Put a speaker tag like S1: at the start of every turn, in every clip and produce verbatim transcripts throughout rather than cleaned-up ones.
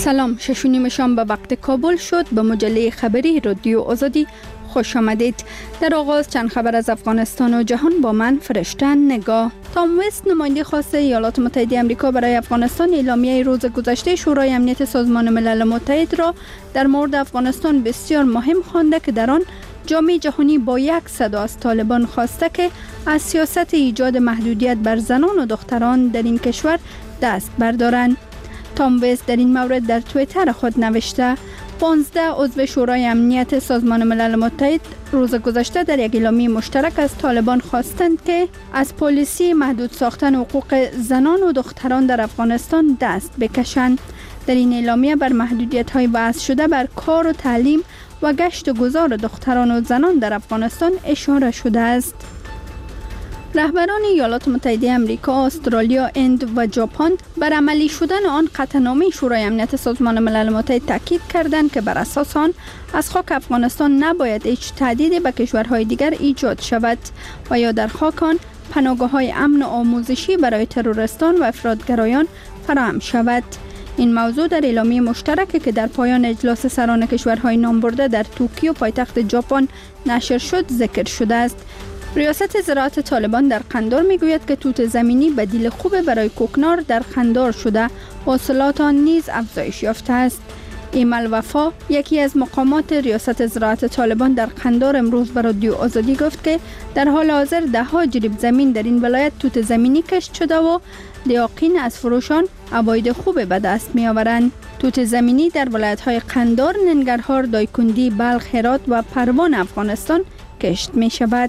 S1: سلام، شش و نیم شام به وقت کابل شد. به مجله خبری رادیو آزادی خوش آمدید. در آغاز چند خبر از افغانستان و جهان با من فرشته نگاه. تام وست، نماینده خاص ایالات متحده آمریکا برای افغانستان، اعلامیه روز گذشته شورای امنیت سازمان ملل متحد را در مورد افغانستان بسیار مهم خوانده که در آن جامعه جهانی با یک صدا از طالبان خواسته که از سیاست ایجاد محدودیت بر زنان و دختران در این کشور دست بردارند. تام وست در این مورد در توییتر خود نوشته: پانزده عضو شورای امنیت سازمان ملل متحد روز گذشته در یک اعلامیه مشترک از طالبان خواستند که از پالیسی محدود ساختن حقوق زنان و دختران در افغانستان دست بکشند. در این اعلامیه بر محدودیت‌های وضع شده بر کار و تعلیم و گشت و گذار دختران و زنان در افغانستان اشاره شده است. رهبران ایالات متحده آمریکا، استرالیا، هند و ژاپن بر عملی شدن آن قطعنامه شورای امنیت سازمان ملل متحد تاکید کردند که بر اساس آن از خاک افغانستان نباید هیچ تهدیدی به کشورهای دیگر ایجاد شود و یا در خاک آن پناهگاه‌های امن و آموزشی برای تروریستان و افراطگرایان فراهم شود. این موضوع در اعلامیه مشترکی که در پایان اجلاس سران کشورهای نامبرده در توکیو پایتخت ژاپن نشر شد ذکر شده است. ریاست زراعت طالبان در قندار میگوید که توت زمینی بدیل خوب برای کوکنار در قندار شده، حاصلات آن نیز افزایش یافته است. ایمل وفا، یکی از مقامات ریاست زراعت طالبان در قندار، امروز به رادیو آزادی گفت که در حال حاضر ده ها جریب زمین در این ولایت توت زمینی کشت شده و دیاقین از فروشان عواید خوب به دست می آورند. توت زمینی در ولایت‌های قندار، ننگرهار، دایکندی، بلخ، هرات و پروان افغانستان کشت می شود.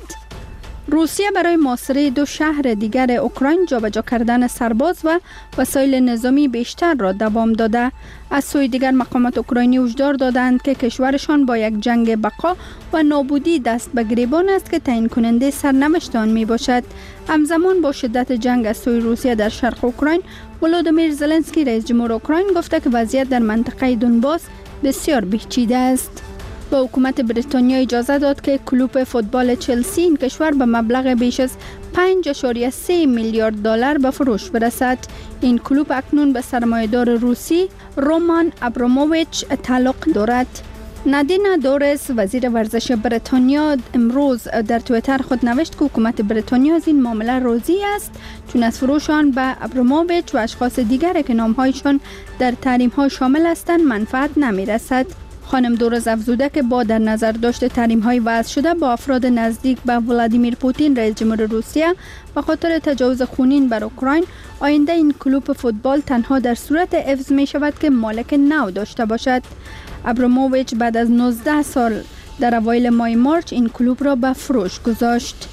S1: روسیه برای محاصره دو شهر دیگر اوکراین جابجا کردن سرباز و وسایل نظامی بیشتر را دوام داده. از سوی دیگر مقامات اوکراینی هشدار دادند که کشورشان با یک جنگ بقا و نابودی دست به گریبان است که تعیین کننده سرنوشت آن می باشد. همزمان با شدت جنگ از سوی روسیه در شرق اوکراین، ولودیمیر زلنسکی رئیس جمهور اوکراین گفته که وضعیت در منطقه دونباس بسیار پیچیده است. به حکومت بریتانیا اجازه داد که کلوب فوتبال چلسی این کشور به مبلغ بیش از پنج ممیز سه میلیارد دلار به فروش برسد. این کلوب اکنون به سرمایه‌دار روسی رومان ابراموویچ تعلق دارد. نادینا دورس، وزیر ورزش بریتانیا، امروز در توییتر خود نوشت که حکومت بریتانیا از این معامله راضی است، چون از فروش آن به ابراموویچ و اشخاص دیگر که نام‌هایشان در تحریم‌ها شامل هستند منفعت نمی‌رسد. خانم دورز افزوده که با در نظر داشت تحریم‌های وضع شده با افراد نزدیک به ولادیمیر پوتین رئیس جمهور روسیه به خاطر تجاوز خونین بر اوکراین، آینده این کلوب فوتبال تنها در صورت حفظ می شود که مالک نو داشته باشد. ابراموویچ بعد از نوزده سال در اوایل ماه مارچ این کلوب را به فروش گذاشت.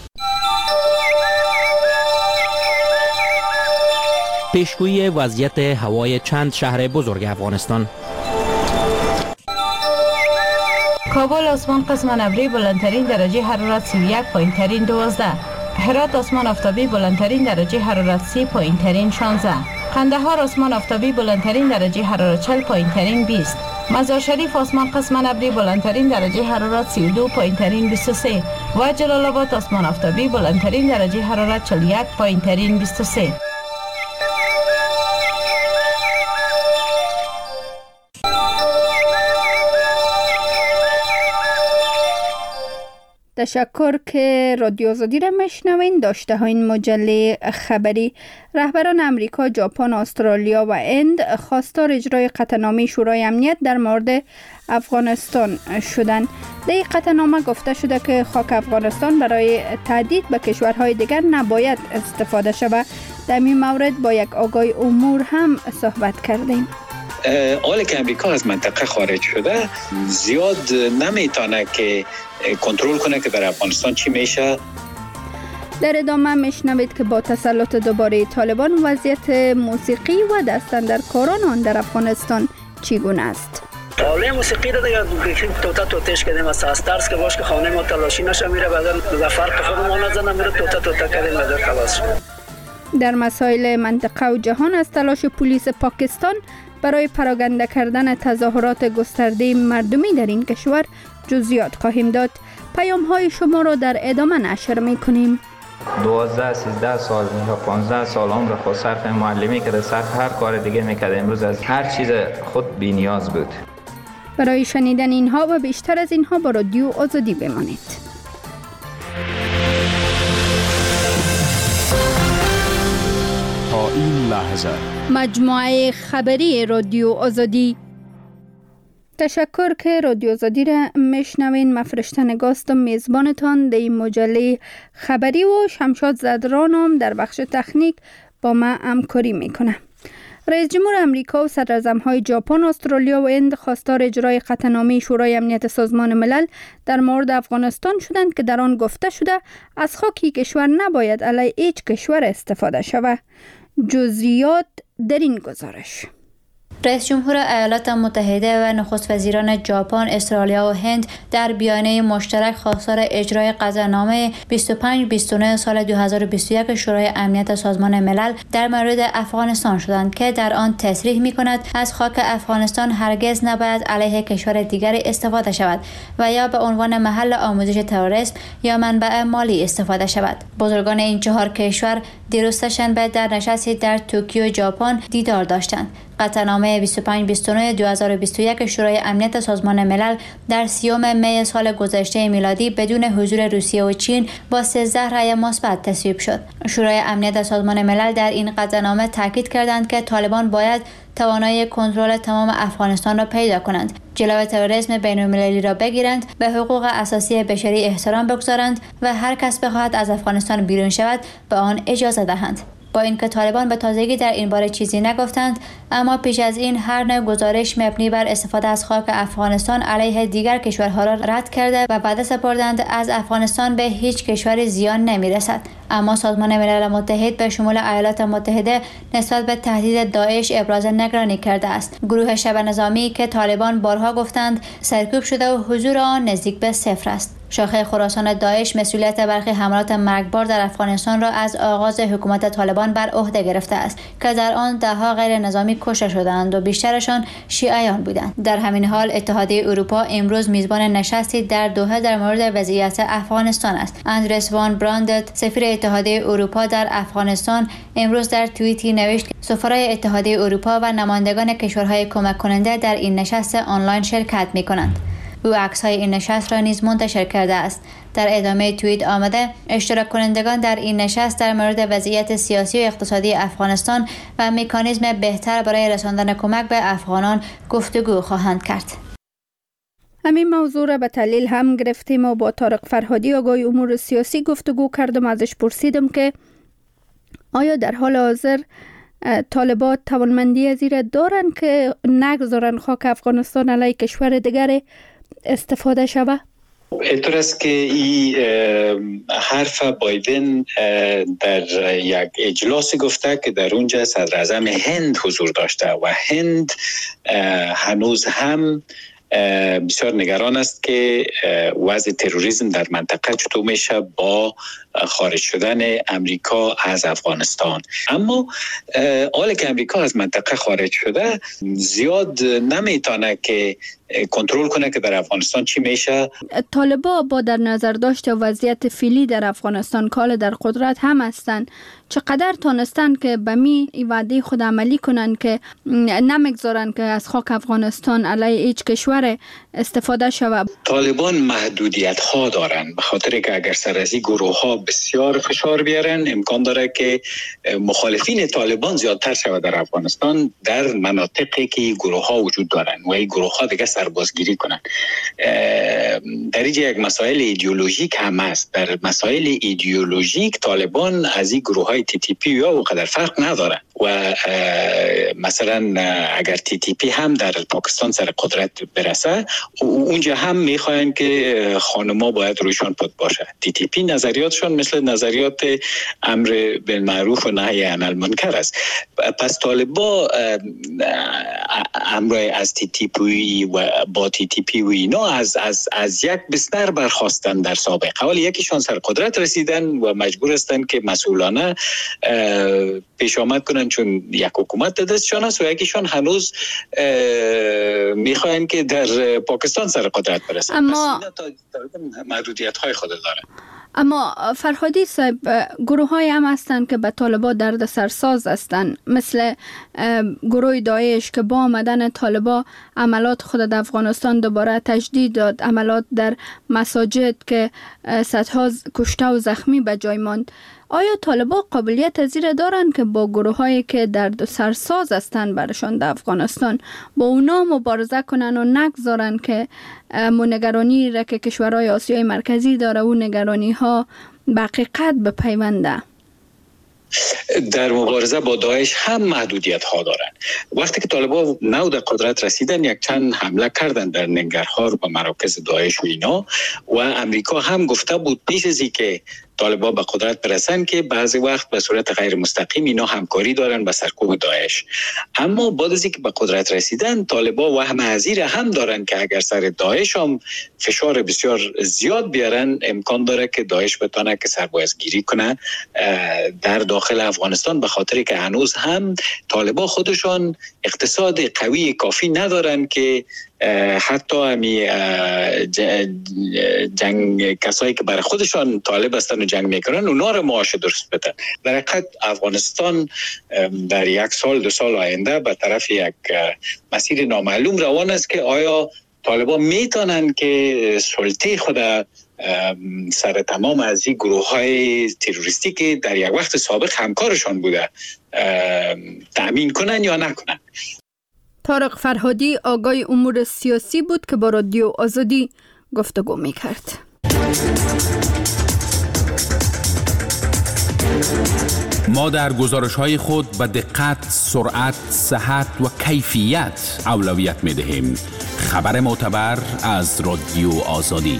S2: پیشگویی وضعیت هوای چند شهر بزرگ افغانستان.
S3: کابل آسمان قسم ابری بلندترین درجه حرارت سی و یک پایین ترین دوازده. هرات آسمان آفتابی بلندترین درجه حرارت سی پایین ترین شانزده. قندهار آسمان آفتابی بلندترین درجه حرارت چهل پایین ترین بیست. مزار شریف آسمان قسم ابری بلندترین درجه حرارت سی و دو پایین ترین بیست و سه و جلال آباد آسمان آفتابی بلندترین درجه حرارت چهل و یک پایین ترین بیست و سه.
S1: تشکر که رادیو آزادی را میشنوین. داشته ها این مجله خبری. رهبران امریکا، ژاپن، استرالیا و هند خواستار اجرای قطعنامه شورای امنیت در مورد افغانستان شدند. در این قطعنامه گفته شده که خاک افغانستان برای تهدید به کشورهای دیگر نباید استفاده شود. در این مورد با یک آگای امور هم صحبت کردیم.
S4: حالی که امریکا از منطقه خارج شده، زیاد نمیتونه که کنترل کنه که در افغانستان چی میشه.
S1: در ادامه میشنوید که با تسلط دوباره طالبان وضعیت موسیقی و دستاندرکاران آن در افغانستان چگونه است.
S5: حالا موسیقی رو دیگه توتا توتش کردیم، از استارس که باش که خانه ما تلاشی نشه میره بدن به فرق خودمون نزنه میره توتا توتا کردیم بدن خلاص شد.
S1: در مسائل منطقه و جهان از تلاش پلیس پاکستان برای پراگنده کردن تظاهرات گسترده مردمی در این کشور جزئیات خواهیم داد. پیام های شما را در ادامه نشر می کنیم.
S6: دوازده سیزده سال یا پانزده سال عمر خود صرف معلمی کرده، صرف هر کار دیگه میکرده. امروز از هر چیز خود بی نیاز بود.
S1: برای شنیدن اینها و بیشتر از اینها با رادیو آزادی بمانید.
S7: تا این لحظه
S1: مجموعه خبری رادیو آزادی. تشکر که رادیو آزادی را میشنوین. من فرشته نگاستم، میزبانتان در این مجله خبری و شمشاد زدرانم در بخش تکنیک با ما همکاری میکنه. رئیس جمهور امریکا و صدراعظم‌های ژاپن، استرالیا و هند خواستار اجرای قطعنامه شورای امنیت سازمان ملل در مورد افغانستان شدند که در آن گفته شده از خاک کشور نباید علیه هیچ کشور استفاده شود. جزئیات در این گزارش.
S8: رئیس جمهور ایالات متحده و نخست وزیران ژاپن، استرالیا و هند در بیانیه مشترک خواستار اجرای قطعنامه بیست و پنج بیست و نه سال دو هزار و بیست و یک شورای امنیت سازمان ملل در مورد افغانستان شدند که در آن تصریح می‌کند از خاک افغانستان هرگز نباید علیه کشور دیگری استفاده شود و یا به عنوان محل آموزش تروریسم یا منبع مالی استفاده شود. بزرگان این چهار کشور دیروز سه‌شنبه در نشستی در توکیو، ژاپن دیدار داشتند. قطعنامه بیست و پنج بیست و نه دو هزار و بیست و یک شورای امنیت سازمان ملل در سیوم می سال گذشته میلادی بدون حضور روسیه و چین با سیزده رأی مثبت تصویب شد. شورای امنیت سازمان ملل در این قطعنامه تاکید کردند که طالبان باید توانایی کنترل تمام افغانستان را پیدا کنند، جلوی تروریسم بین‌المللی را بگیرند، به حقوق اساسی بشری احترام بگذارند و هر کس بخواهد از افغانستان بیرون شود به آن اجازه دهند. با اینکه طالبان به تازگی در این باره چیزی نگفتند، اما پیش از این هر نوع گزارش مبنی بر استفاده از خاک افغانستان علیه دیگر کشورها را رد کرده و وعده سپردند از افغانستان به هیچ کشوری زیان نمی‌رسد. اما سازمان ملل متحد به شمول ایالات متحده نسبت به تهدید داعش ابراز نگرانی کرده است. گروه شبه نظامی که طالبان بارها گفتند سرکوب شده و حضور آن نزدیک به صفر است. شاخه خراسان داعش مسئولیت برخی حملات مرگبار در افغانستان را از آغاز حکومت طالبان بر عهده گرفته است که در آن دهها غیر نظامی کشته شدند و بیشترشان شیعیان بودند. در همین حال اتحادیه اروپا امروز میزبان نشستی در دوحه در مورد وضعیت افغانستان است. اندرس وان براندت، سفیر اتحادیه اروپا در افغانستان، امروز در توییتی نوشت که سفرای اتحادیه اروپا و نمایندگان کشورهای کمک کننده در این نشست آنلاین شرکت می‌کنند. او عکس‌های این نشست را نیز منتشر کرده است. در ادامه توییت آمده اشتراک کنندگان در این نشست در مورد وضعیت سیاسی و اقتصادی افغانستان و مکانیزم بهتر برای رساندن کمک به افغانان گفتگو خواهند کرد.
S1: همین موضوع را به تحلیل هم گرفتیم و با طارق فرهادی آگاه امور سیاسی گفتگو کردم. ازش پرسیدم که آیا در حال حاضر طالبان توانمندی از این دارن که نگذارن خاک افغانستان علیه کشور دیگر استفاده شود؟
S4: اینطور است که این حرف بایدن در یک اجلاس گفته که در اونجا صدر اعظم هند حضور داشته و هند هنوز هم بسیار نگران است که وضع تروریسم در منطقه چطور میشه با خارج شدن امریکا از افغانستان. اما حالا که امریکا از منطقه خارج شده زیاد نمیتونه که کنترل کنه که در افغانستان چی میشه.
S1: طالبان با در نظر داشته وضعیت فعلی در افغانستان کال در قدرت هم هستند، چقدر تانستن که به می وعده خود عملی کنن که نمیگذارن که از خاک افغانستان علیه هیچ کشور استفاده شود؟
S4: طالبان محدودیت ها دارن، به خاطر که اگر سر از این گروه ها بسیار فشار بیارن امکان داره که مخالفین طالبان زیادتر شود در افغانستان در مناطقی که گروه ها وجود دارن و این گروه ها دیگه سربازگیری کنن. در اینجا یک مسائل ایدئولوژیک هم است. در مسائل ایدئولوژیک طالبان از این گروه های تی تی پی یا اونقدر فرق نداره و مثلا اگر تی تی پی هم در پاکستان سر قدرت برسه اونجا هم میخواین که خانما باید رویشان پد باشه. تی تی پی نظریاتشون مثل نظریات امر بالمعروف و نهی عن المنکر است. پس طالبا امر از تی تی پی و با تی تی پی و اینا از از از یک بستر برخواستن در سابقه، ولی یکیشان سر قدرت رسیدن و مجبور هستن که مسئولانه پیش آمد کنن چون یک حکومت دستشان است و یکیشان هنوز میخواین که در پاکستان سر قدرت برسن.
S1: اما
S4: محدودیت های خود داره.
S1: اما فرهادی صاحب، گروه های هم هستند که به طالبان درد سرساز هستند، مثل گروه داعش که با آمدن طالبان عملات خود در افغانستان دوباره تجدید داد، عملات در مساجد که صدها کشته و زخمی به جای ماند. آیا طالبان قابلیت تزیر دارند که با گروه هایی که درد سرساز هستند برشان در افغانستان با اونا مبارزه کنن و نگذارن که نگرانی را که کشورهای آسیای مرکزی داره و نگرانی ها به حقیقت بپیونده؟
S4: در مبارزه با داعش هم محدودیت ها دارند. وقتی که طالبان نو در قدرت رسیدن، یک چند حمله کردن در ننگرهار و مراکز داعش و اینا، و امریکا هم گفته بود پیش از اینکه طالبان به قدرت برسن که بعضی وقت به صورت غیر مستقیم اینا همکاری دارن با سرکوب داعش. اما بعد از اینکه به قدرت رسیدن، طالبان وهم ازیر هم دارن که اگر سر داعش هم فشار بسیار زیاد بیارن، امکان داره که داعش بتونه که سربازگیری کنه در داخل افغانستان، به خاطر که هنوز هم طالبان خودشان اقتصاد قوی کافی ندارن که حتی همی جنگ کسایی که برای خودشان طالب هستن و جنگ میکنن اونا رو معاش درست بدن. در حقیقت افغانستان در یک سال دو سال آینده به طرف یک مسیر نامعلوم روان است که آیا طالبان میتونن که سلطه خود سر تمام از این گروه های تروریستی که در یک وقت سابق همکارشان بوده تأمین کنن یا نکنن.
S1: طارق فرهادی آگاه امور سیاسی بود که با رادیو آزادی گفتگو میکرد.
S7: ما در گزارش‌های خود به دقت، سرعت، صحت و کیفیت اولویت می‌دهیم. خبر معتبر از رادیو آزادی.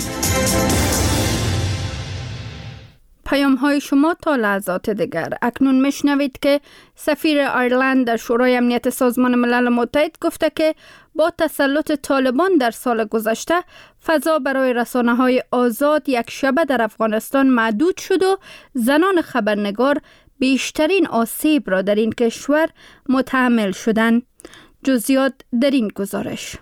S1: پیام های شما تا لحظات دیگر. اکنون میشنوید که سفیر ایرلند در شورای امنیت سازمان ملل متحد گفته که با تسلط طالبان در سال گذشته فضا برای رسانه های آزاد یک شبه در افغانستان محدود شد و زنان خبرنگار بیشترین آسیب را در این کشور متحمل شدند. جزئیات در این گزارش.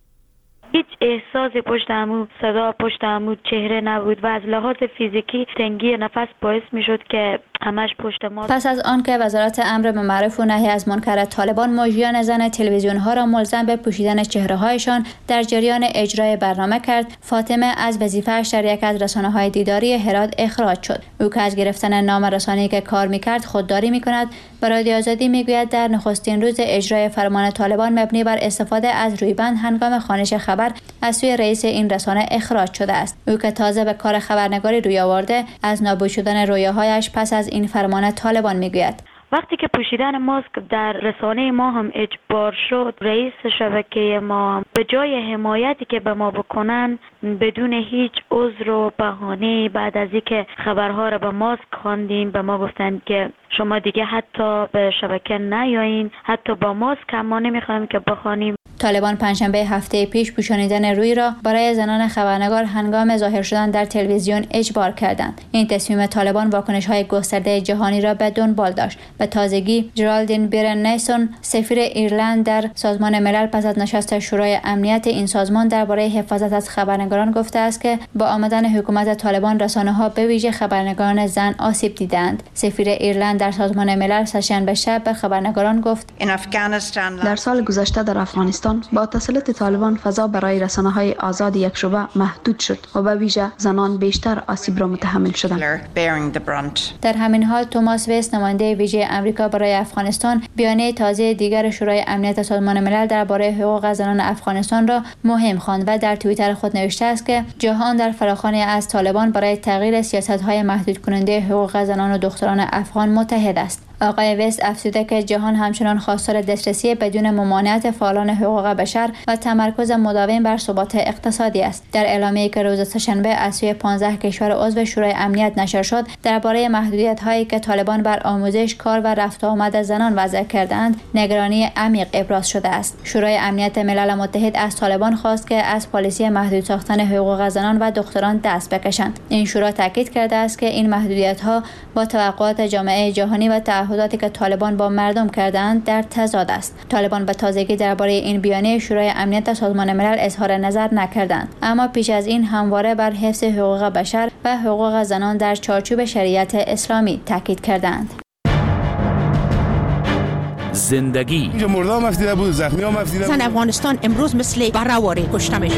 S9: هیچ احساس پشت عمود، صدا پشت عمود، چهره نبود و از لحاظ فیزیکی تنگی نفس باعث می شد که همش پشت ما.
S8: پس از آن که وزارت امر به معروف و نهی از منکر طالبان مجریان زن تلویزیون ها را ملزم به پوشیدن چهره هایشان در جریان اجرای برنامه کرد، فاطمه از وظیفه‌اش در یک از رسانه های دیداری هرات اخراج شد. او که از گرفتن نام رسانه‌ای که کار می‌کرد خودداری می‌کند، به رادیو آزادی می‌گوید در نخستین روز اجرای فرمان طالبان مبنی بر استفاده از رویبند هنگام خوانش خبر از سوی رئیس این رسانه اخراج شده است. او که تازه به کار خبرنگاری روی آورده، از نابود شدن رویاهایش پس از این فرمان طالبان میگوید.
S9: وقتی که پوشیدن ماسک در رسانه ما هم اجبار شد، رئیس شبکه ما به جای حمایتی که به ما بکنن، بدون هیچ عذر و بهانه بعد از اینکه خبرها را به ماسک خواندیم، به ما گفتند که شما دیگه حتی به شبکه نیایین، حتی با ماسک هم ما نمیخوایم که بخوانیم.
S8: طالبان پنجشنبه هفته پیش پوشانیدن روی را برای زنان خبرنگار هنگام ظاهر شدن در تلویزیون اجبار کردند. این تصمیم طالبان واکنش‌های گسترده جهانی را به دنبال داشت. به تازگی جرالدین بیرن نیسون، سفیر ایرلند در سازمان ملل، پس از نشست شورای امنیت این سازمان درباره حفاظت از خبرنگاران گفته است که با آمدن حکومت طالبان رسانه‌ها به ویژه خبرنگاران زن آسیب دیدند. سفیر ایرلند در سازمان ملل سه‌شنبه شب به خبرنگاران گفت:
S10: در سال گذشته در افغانستان با تسلط طالبان فضا برای رسانه‌های آزاد یک شبه محدود شد و به ویژه زنان بیشتر آسیب را متحمل شدند.
S8: در همین حال توماس ویس، نماینده ویژه آمریکا برای افغانستان، بیانیه تازه دیگر شورای امنیت سازمان ملل درباره حقوق زنان افغانستان را مهم خواند و در توییتر خود نوشته است که جهان در فراخوانی از طالبان برای تغییر سیاست‌های محدود کننده حقوق زنان و دختران افغان متحد است. آقای ویس افزوده که جهان همچنان خواستار دسترسی بدون ممانعت فعالان حقوق بشر و تمرکز مداوم بر ثبات اقتصادی است. در اعلامیه‌ای که روز سه‌شنبه از سوی پانزده کشور عضو شورای امنیت نشر شد، درباره محدودیت‌هایی که طالبان بر آموزش، کار و رفت و آمد زنان وضع کردند، نگرانی عمیق ابراز شده است. شورای امنیت ملل متحد از طالبان خواست که از پالیسی محدود ساختن حقوق زنان و دختران دست بکشند. این شورا تاکید کرده است که این محدودیت‌ها با توقعات جامعه جهانی و تعهد تعهداتی که طالبان با مردم کردند در تضاد است. طالبان به تازگی درباره این بیانیه شورای امنیت سازمان ملل اظهار نظر نکردند، اما پیش از این همواره بر حفظ حقوق بشر و حقوق زنان در چارچوب شریعت اسلامی تاکید کردند.
S2: زندگی
S11: اینجا مردا هم افتیده بود، زخمی هم افتیده بود.
S12: زن افغانستان امروز مثل برهواری کشته میشن.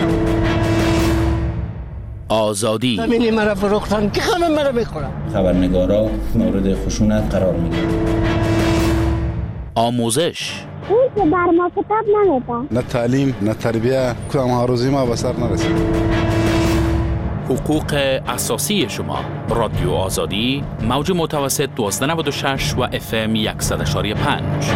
S2: آزادی
S13: زمینی مرا فروختن که خانم مرا میخورم.
S14: خبرنگارا مورد خشونت قرار میگیرن.
S2: آموزش
S15: اون که بر ما کتاب نمیده.
S11: نه تعلیم نه تربیه، کدام هاروزی ما به سر نرسید.
S2: حقوق اساسی شما. رادیو آزادی، موج متوسط دوازده نود و شش و اف ام صد و یک و پنج.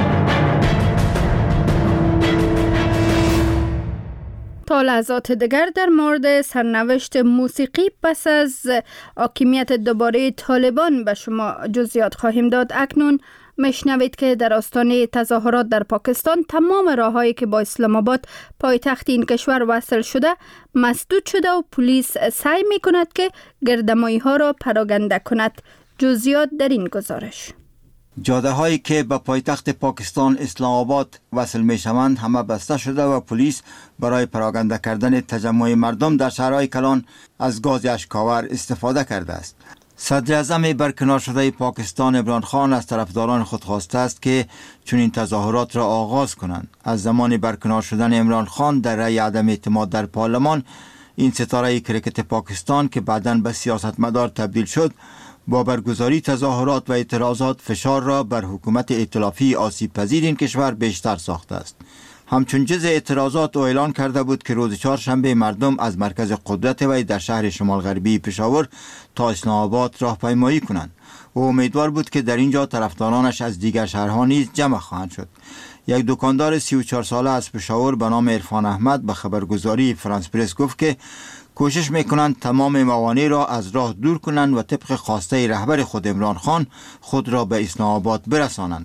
S1: تا لحظات دیگر در مورد سرنوشت موسیقی پس از حاکمیت دوباره طالبان به شما جزئیات خواهیم داد. اکنون مشنوید که در آستانه تظاهرات در پاکستان تمام راههایی که با اسلام آباد پایتخت این کشور وصل شده مسدود شده و پلیس سعی می کند که گردمایی ها را پراکنده کند. جزئیات در این گزارش.
S16: جاده هایی که به پایتخت پاکستان اسلام آباد وصل می شوند همه بسته شده و پلیس برای پراکنده کردن تجمع مردم در شهرهای کلان از گاز اشکاور استفاده کرده است. صدر اعظم برکنار شده پاکستان عمران خان از طرفداران خود خواسته است که چنین تظاهرات را آغاز کنند. از زمان برکنار شدن عمران خان در رأی عدم اعتماد در پارلمان، این ستاره کرکت پاکستان که بعداً به سیاستمدار تبدیل شد، با برگزاری تظاهرات و اعتراضات فشار را بر حکومت ائتلافی آسیب پذیر این کشور بیشتر ساخته است. همچون جز اعتراضات او اعلان کرده بود که روز چهارشنبه مردم از مرکز قدرت وی در شهر شمال غربی پشاور تا اسلام آباد راهپیمایی کنند. او امیدوار بود که در اینجا طرفدارانش از دیگر شهرها نیز جمع خواهند شد. یک دکاندار سی و چهار ساله از پشاور به نام عرفان احمد به خبرگزاری فرانس پرس گفت که کوشش میکنند تمام موانع را از راه دور کنند و طبق خواسته رهبر خود عمران خان خود را به اسلام آباد برسانند.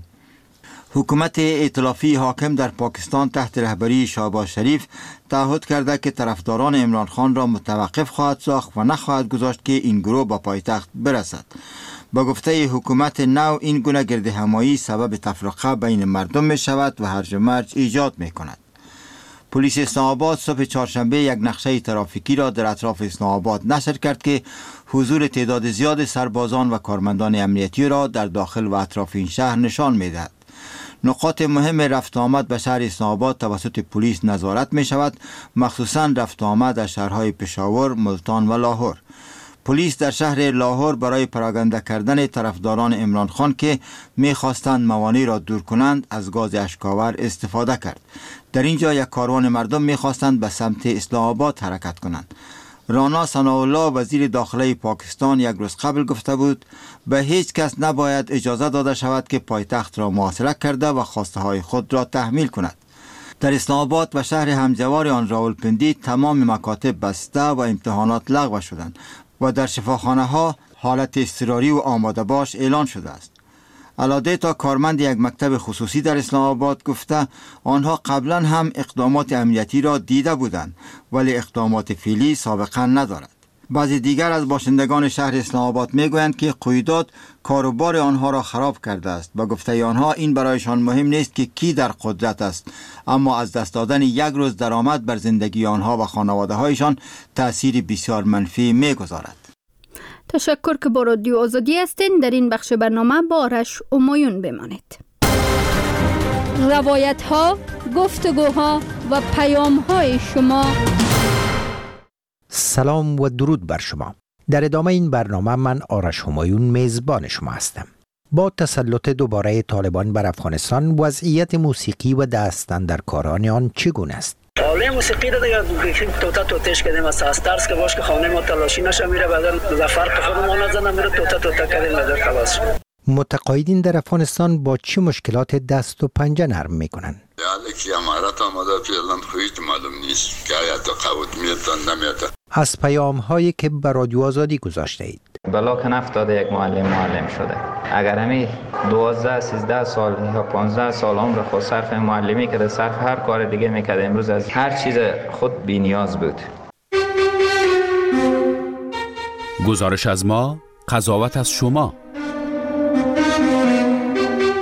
S16: حکومت ائتلافی حاکم در پاکستان تحت رهبری شهباز شریف تعهد کرده که طرفداران عمران خان را متوقف خواهد ساخت و نخواهد گذاشت که این گروه به پایتخت برسد. با گفته حکومت نو این گونه گردهمایی سبب تفرقه بین مردم می شود و هرج و مرج ایجاد می کند. پلیس اسلام آباد صبح چهارشنبه یک نقشه ترافیکی را در اطراف اسلام آباد نشر کرد که حضور تعداد زیاد سربازان و کارمندان امنیتی را در داخل و اطراف این شهر نشان می دهد. نقاط مهم رفت آمد به شهر اسلام آباد توسط پلیس نظارت می شود، مخصوصاً رفت آمد در شهرهای پشاور، ملتان و لاهور. پلیس در شهر لاهور برای پراکنده کردن طرفداران عمران خان که می خواستند موانع را دور کنند از گاز اشکاور استفاده کرد. در اینجا یک کاروان مردم می خواستند به سمت اسلام آباد حرکت کنند. رانا ثناءالله وزیر داخله پاکستان یک روز قبل گفته بود به هیچ کس نباید اجازه داده شود که پایتخت را محاصره کرده و خواسته های خود را تحمیل کند. در اسلام آباد و شهر همجوار آن راولپندی تمام مکاتب بسته و امتحانات لغو شدند و در شفاخانه ها حالت اضطراری و آماده باش اعلان شده است. الادیتا کارمند یک مکتب خصوصی در اسلام آباد گفته آنها قبلا هم اقدامات امنیتی را دیده بودند ولی اقدامات فعلی سابقه ندارد. بعضی دیگر از باشندگان شهر اسلام آباد میگویند که قیودات کاروبار آنها را خراب کرده است و گفته آنها این برایشان مهم نیست که کی در قدرت است، اما از دست دادن یک روز درآمد بر زندگی آنها و خانواده هایشان تأثیر بسیار منفی میگذارد.
S1: تشکر که با رادیو آزادی هستین. در این بخش برنامه با آرش همایون بمانید. روایت ها، گفتگوها و پیام های شما.
S17: سلام و درود بر شما. در ادامه این برنامه من آرش همایون میزبان شما هستم. با تسلط دوباره طالبان بر افغانستان وضعیت موسیقی و دستاندرکاران آن چگونه است؟
S5: حاله موسیقی رو دیگه بیشتر توتا توتش کردیم از استارس که باش که خانه ما تلاشی نشه میره بعدن زفر که خودمون نزنه میره توتا توتا کردیم بعد خلاص شد.
S17: متقاعدین در افغانستان با چه مشکلات دست و پنجه نرم میکنن؟
S18: حالا که امارات آمده فعلا هیچ معلوم نیست که آیا تقاعد میتن نمیتن.
S17: از پیام هایی که به رادیو آزادی گذاشته اید.
S6: بلاک نفتاده یک معلم معلم شده. اگر همی دوازده سیزده سال یا پانزده سال عمر خود صرف معلمی کرده، صرف هر کار دیگه میکرده، امروز از هر چیز خود بی نیاز بود.
S7: گزارش از ما، قضاوت از شما.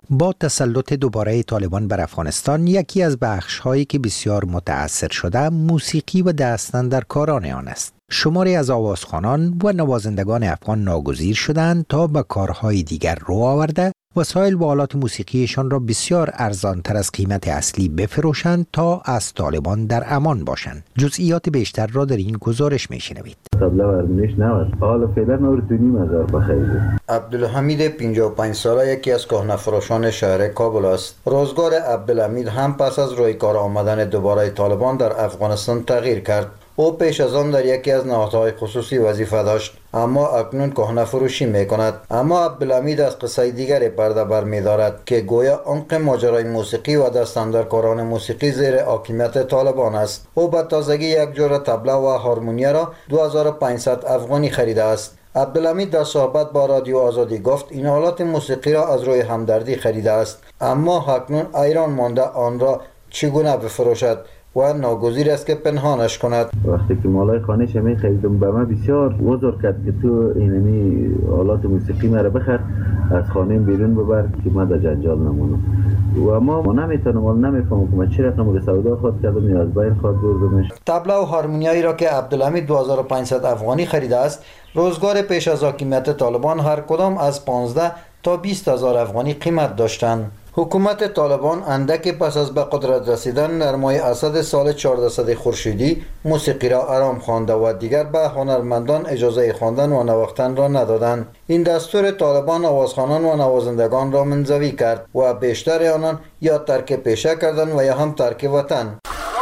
S17: با تسلط دوباره طالبان بر افغانستان، یکی از بخش‌هایی که بسیار متأثر شده موسیقی و دستاندرکاران آن است. شماری از آوازخوانان و نوازندگان افغان ناگزیر شدند تا به کارهای دیگر رو آورده وسایل و آلات موسیقیشان را بسیار ارزانتر از قیمت اصلی بفروشند تا از طالبان در امان باشند. جزئیات بیشتر را در این گزارش میشنوید.
S19: تبله ورزش نوست. حالا فعلا نور تو نیم هزار بخیره.
S20: عبدالحمید پنجاه و پنج ساله یکی از کهنه‌فروشان شهر کابل است. روزگار عبدالحمید هم پس از روی کار آمدن دوباره طالبان در افغانستان تغییر کرد. او پیش از آن در یکی از نهادهای خصوصی وظیفه داشت، اما اکنون کهنه فروشی می کند. اما عبدالحمید از قصه دیگری پرده بر می دارد که گویا عمق ماجرای موسیقی و دستاندرکاران موسیقی زیر حاکمیت طالبان است. او به تازگی یک جور تبله و هارمونیا را دو هزار و پانصد افغانی خریده است. عبدالحمید در صحبت با رادیو آزادی گفت این آلات موسیقی را از روی همدردی خریده است، اما اکنون حیران مانده آن را چگونه بفروشد و ناگزیر است که پنهانش کند.
S19: وقتی که مالای خانه‌ش می خریدم به من بسیار وزر کرد که تو اینمی آلات موسیقی مرا بخر، از خانه بیرون ببر که من در جنجال نمونم. و اما ما نمیتونم ولی نمیفهمم که من چه رقم به سودا خود کردم یا از بین خود بردمش.
S20: تبله و هارمونیایی را که عبدالحمید دو هزار و پانصد افغانی خریده است، روزگار پیش از حاکمیت طالبان هر کدام از پانزده تا بیست هزار افغانی قیمت داشتند. حکومت طالبان اندکی پس از به قدرت رسیدن در ماه اسد سال چهاردهصد خورشیدی موسیقی را آرام خوانده و دیگر به هنرمندان اجازه خواندن و نواختن را ندادند. این دستور طالبان آوازخوانان و نوازندگان را منزوی کرد و بیشتر آنان یا ترک پیشه کردند و یا هم ترک وطن.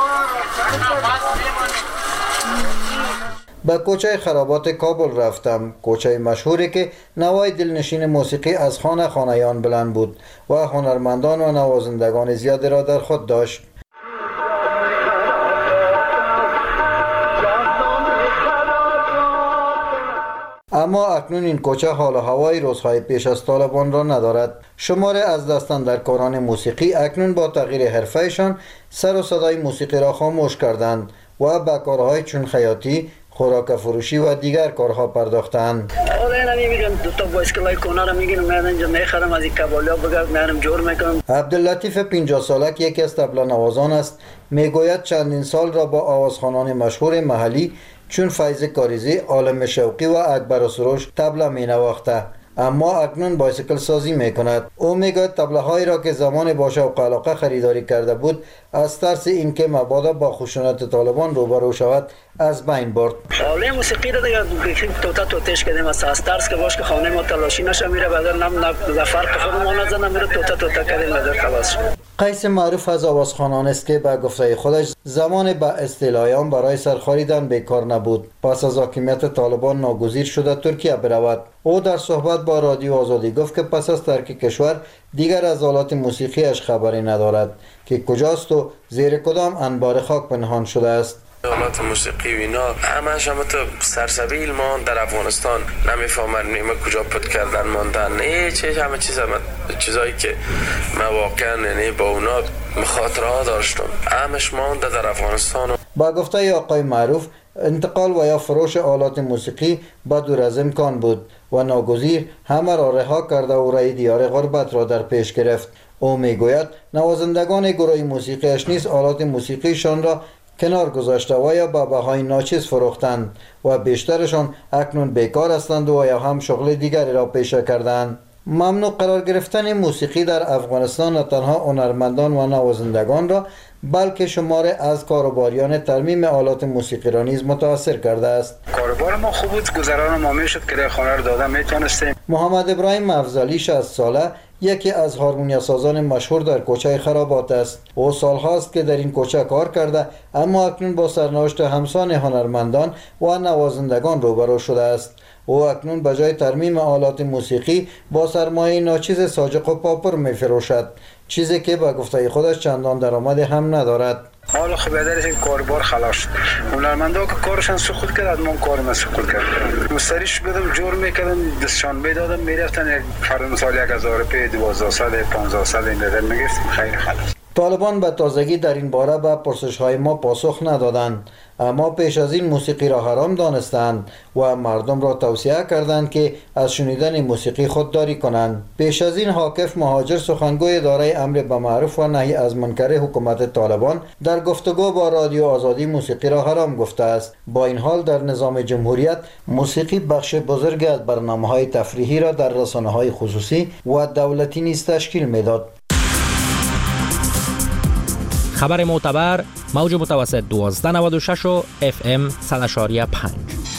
S20: به کوچه خرابات کابل رفتم، کوچه مشهوری که نوای دلنشین موسیقی از خانه خانیان بلند بود و هنرمندان و نوازندگان زیادی را در خود داشت. اما اکنون این کوچه حال و هوای روزهای پیش از طالبان را ندارد. شماره از دستاندرکاران موسیقی اکنون با تغییر حرفهشان سر و صدای موسیقی را خاموش کردند و به کارهای چون خیاطی، خوراک فروشی و دیگر کارها پرداختند.
S5: حالا اینا میگن دو تا بایسکلای کهنه رو میگیرم من اینجا میخرم از این کبالیا بگرد میارم جور میکنم.
S20: عبداللطیف پنجاه ساله که یکی از طبله نوازان است، میگوید چندین سال را با آوازخوانان مشهور محلی چون فیض کاریزی، عالم شوقی و اکبر سروش طبله مینواخته، اما اکنون بایسکل سازی میکند. او میگوید طبله هایی را که زمان با شوق و علاقه خریداری کرده بود از ترس اینکه مبادا با خشونت طالبان روبرو شود از بین برد.
S5: حالا موسیقی را دیگه توتا توتش کردیم از ترس که باش که خانه ما تلاشی نشه میره بدر نم نه فرق خودمون نزنه میره توتا توتا کردیم بدر خلاص شد.
S20: قیس معروف از آوازخوانان است که به گفته خودش زمان به اصطلاحیان برای سرخاریدن بیکار نبود. پس از حاکمیت طالبان ناگزیر شده ترکیه برود. او در صحبت با رادیو آزادی گفت که پس از ترک کشور دیگر از آلات موسیقیش خبری ندارد که کجاست و زیر کدام انبار خاک پنهان شده است.
S21: آلات موسیقی و اینا همش هم تو سرسبیل مان در افغانستان نمیفهمن نیمه کجا پد کردن ماندن نه چه همه چیز هم چیزایی که من واقعا یعنی با اونا مخاطره داشتم همش مانده در افغانستان.
S20: با گفته آقای معروف انتقال و یا فروش آلات موسیقی با دور از امکان بود و ناگزیر همه را رها کرده و رای دیار غربت را در پیش گرفت. او میگوید نوازندگان گروه موسیقیش نیز آلات موسیقیشان را کنار گذاشته و یا به بهای ناچیز فروختند و بیشترشان اکنون بیکار هستند و یا هم شغل دیگری را پیشه کردند. ممنوع قرار گرفتن موسیقی در افغانستان نه تنها هنرمندان و نوازندگان را بلکه شماره از کاروباریان ترمیم آلات موسیقی را نیز متاثر کرده است.
S5: کاروبار ما خوب بود، گذران ما میشد که در خانه رو دادن میتونستیم.
S20: محمد ابراهیم افضلی شصت ساله یکی از هارمونیا سازان مشهور در کوچه خرابات است. او سالهاست که در این کوچه کار کرده اما اکنون با سرنوشت همسان هنرمندان و نوازندگان روبرو شده است. او اکنون به جای ترمیم آلات موسیقی با سرمایه ناچیز ساجق و پاپر می فروشد، چیزی که به گفته خودش چندان درآمد هم ندارد.
S5: حالا خب ادارش این کاربار خلاص شد. هنرمندا که کارشان سقوط کرد، من کارم سقوط کرد. مستریش بدم جور میکردم، دستشان میدادم میرفتن یک فرد مثال یک هزار روپیه، دوازده صد، پانزده صد این دادن میگفتیم خیر خلاص.
S20: طالبان به تازگی در این باره به پرسش‌های ما پاسخ ندادند، اما پیش از این موسیقی را حرام دانستند و مردم را توصیه کردند که از شنیدن موسیقی خودداری کنند. پیش از این حاکف مهاجر سخنگوی اداره امر به معروف و نهی از منکر حکومت طالبان در گفتگو با رادیو آزادی موسیقی را حرام گفته است. با این حال در نظام جمهوریت موسیقی بخش بزرگی از برنامه‌های تفریحی را در رسانه‌های خصوصی و دولتی نیز تشکیل می‌داد.
S3: خبر معتبر موج متوسط دوازده نود و شش و اف ام صد و پنج.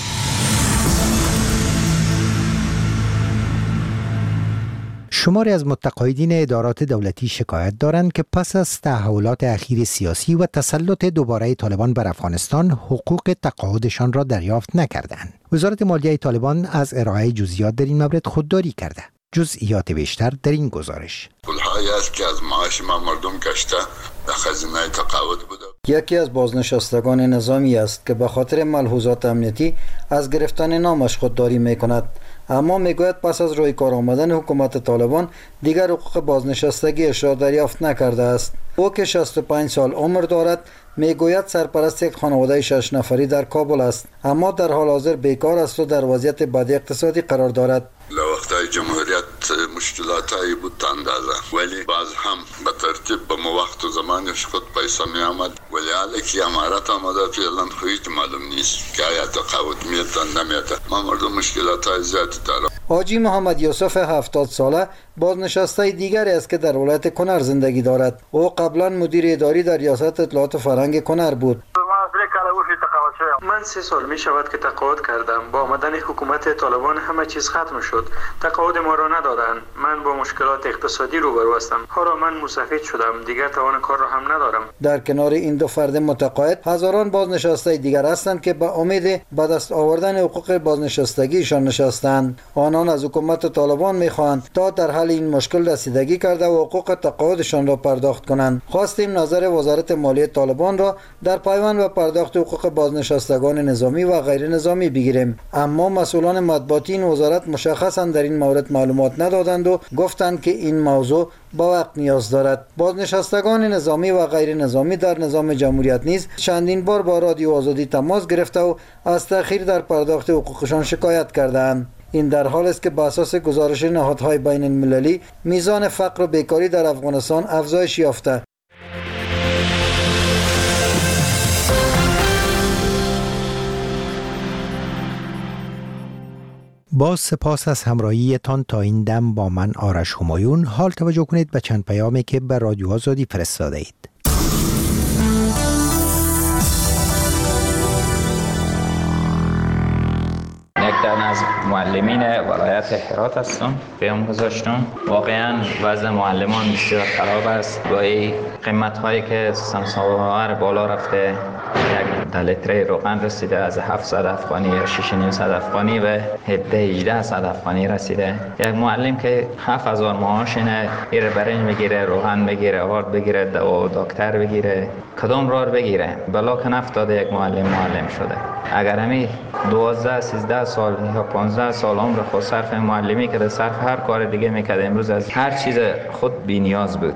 S17: شماری از متقاعدین ادارات دولتی شکایت دارند که پس از تحولات اخیر سیاسی و تسلط دوباره طالبان بر افغانستان حقوق تقاعدشان را دریافت نکردند. وزارت مالیه طالبان از ارائه جزئیات در این مورد خودداری کرده. جزئیات بیشتر در این گزارش.
S18: پول‌هایی است که از معاش ما مردم کشته به خزینه تقاعد بوده.
S20: یکی از بازنشستگان نظامی است که به خاطر ملحوظات امنیتی از گرفتن نامش خودداری میکند، اما میگوید پس از روی کار آمدن حکومت طالبان دیگر حقوق بازنشستگیش را دریافت نکرده است. او که شصت و پنج سال عمر دارد میگوید سرپرست یک خانواده شش نفری در کابل است، اما در حال حاضر بیکار است و در وضعیت بد اقتصادی قرار دارد.
S18: لوقتای جمهوریت مشکلاتی بود اندازه، ولی باز هم به ترتیب به وقت و زمانش خود پیسه می آمد، ولی حالا که امارت آمده فعلا هیچ معلوم نیست که آیا تقاعد میتن نمیتن. ما مردم مشکلات های زیادی دارم. حاجی محمد یوسف هفتاد ساله بازنشسته دیگری است که در ولایت کنر زندگی دارد. او قبلا مدیر اداری در ریاست اطلاعات فرهنگ کنر بود.
S22: من سه سال می شود که تقاعد کردم. با آمدن حکومت طالبان همه چیز ختم شد. تقاعد ما را ندادند. من با مشکلات اقتصادی روبرو هستم. حالا من مسافر شدم. دیگر توان کار را هم ندارم.
S20: در کنار این دو فرد متقاعد هزاران بازنشسته دیگر هستند که به امید به دست آوردن حقوق بازنشستگیشان نشستند. آنان از حکومت طالبان می خواهند تا در حل این مشکل رسیدگی کرده و حقوق تقاعدشان را پرداخت کنند. خواستیم نظر وزارت مالیه طالبان را در پیوند به پرداخت حقوق بازنشستگان نظامی و غیر نظامی بگیریم، اما مسئولان مطبوعاتی این وزارت مشخصا در این مورد معلومات ندادند و گفتند که این موضوع با وقت نیاز دارد. بازنشستگان نظامی و غیر نظامی در نظام جمهوریت نیز چندین بار با رادیو آزادی تماس گرفته و از تأخیر در پرداخت حقوقشان شکایت کردند. این در حال است که بر اساس گزارش نهادهای بین المللی میزان فقر و بیکاری در افغانستان افزایش یافته.
S17: با سپاس از همراهیتان تا این دم با من آرش همایون. حال توجه کنید به چند پیامی که به رادیو آزادی فرستاده اید.
S6: یک تن از معلمین ولایت هرات هستم. پیام گذاشتم. واقعا وضع معلمان بسیار خراب است. با این قیمت هایی که سمساور بالا رفته، یک لیتر روغن رسیده از هفتصد افغانی یا شش و نیم صد افغانی به هفده هجده صد افغانی رسیده. یک معلم که هفت هزار معاش اینه، ایره برنج بگیره، روغن بگیره، آورد بگیره، دوا دکتر بگیره، کدام راه بگیره؟ بلا که نفتاده یک معلم معلم شده. اگر همی دوازده سیزده سال یا پانزده سال عمر خود صرف معلمی کرده، صرف هر کار دیگه میکرده، امروز از هر چیز خود بی نیاز بود.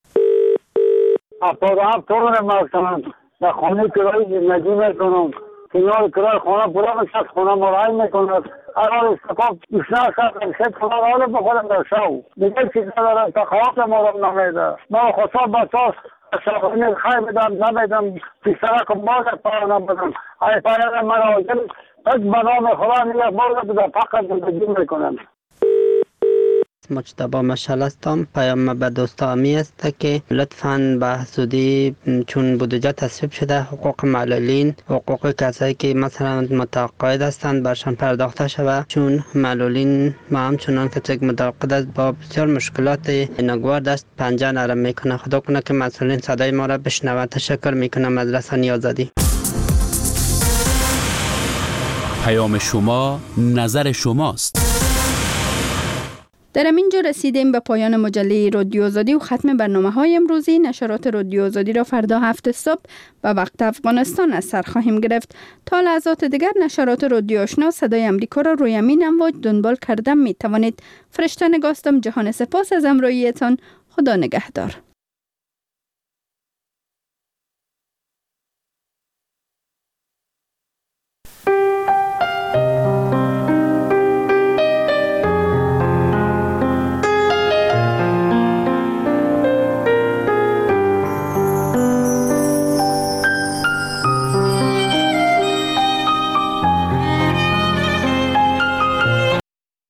S23: هفتاد و هفت تورن مارکنند در خانه کرای زندگی میکنند. کنار کرای خانه پورا میشد، خانه مرای میکند. اگر استقاب اشنا شد رسید کنار حالا بخورم در شو دیگه چیز ندارم. تخواهد ما را نمیده. ما خصاب بساس شاقانی خیلی بدم نمیدم. پیسره کن باز پارا نبودم. ای پاره مرا آجل یک بنام خدا یک بار بده فقط زندگی میکنم.
S24: مجتبی مشعل هستم. پیام به دوستامی است که لطفاً به حسودی چون بودجه تصویب شده حقوق معلولین، حقوق کسایی که مثلا متقاعد هستند برشان پرداخته شود، چون معلولین ما همچنان که یک متقاعد است با بسیار مشکلات ناگوار دست پنجه نرم میکنه. خدا کنه که مسئولین صدای ما را بشنوند. تشکر میکنم از رسانه آزادی.
S7: پیام شما نظر شماست.
S1: در همینجا رسیدیم به پایان مجله رادیو آزادی و ختم برنامه های امروزی. نشرات رادیو آزادی را فردا هفت صبح به وقت افغانستان از سر خواهیم گرفت. تا لحظات دیگر نشرات رادیو آشنا صدای امریکا را روی همین امواج دنبال کرده می توانید. فرشته نگاستم. جهان سپاس از همراهیتان. خدا نگهدار.